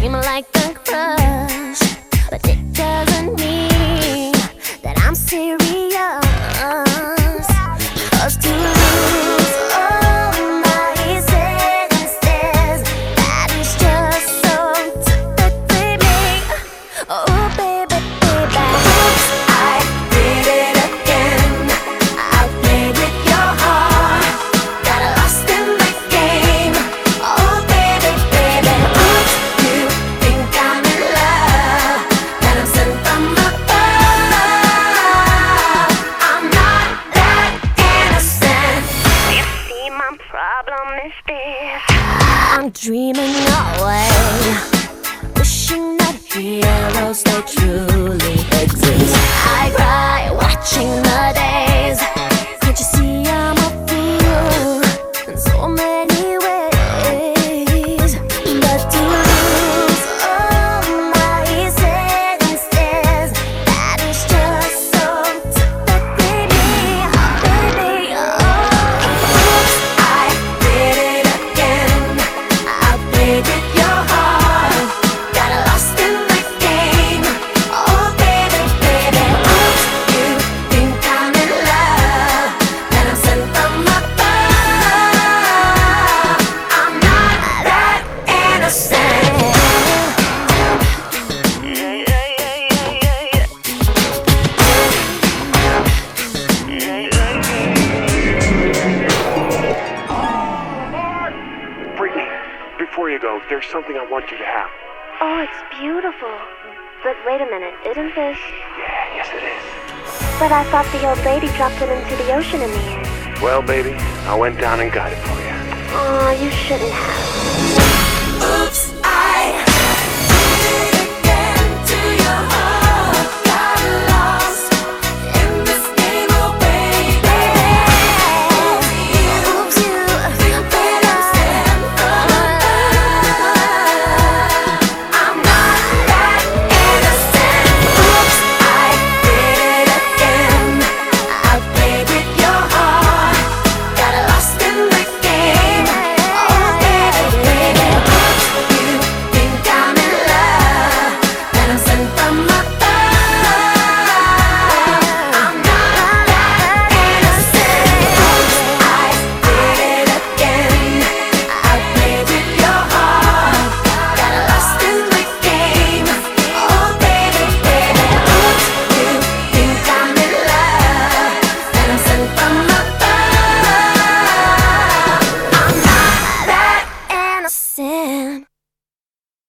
seem like a crush, but it doesn't mean that I'm serious. 'Cause to lose all my senses, that is just so typically me. Oh baby, baby, oops, I did it again. I played with your heart, got lost in the game. Oh baby, baby, oops, you think I'm in love, that I'm sent from above. I'm not that innocent. You see, my problem is this: I'm dreaming away, wishing that heroes they truly exist. I cry watching the days. Can't you see I'm a fool in so many ways? But to lose all my senses, that is just so typically me, baby. Oh, oops, I did it again. I played with your heart, got lost in the game. Oh baby, baby, oops, you think I'm in love, that I'm sent from above. I'm not that innocent. Brittany, before you go, there's something I want you to have. Oh, it's beautiful. But wait a minute, isn't this? Yeah, yes it is. But I thought the old lady dropped it into the ocean in the end. Well, baby, I went down and got it for you. Oh, you shouldn't have.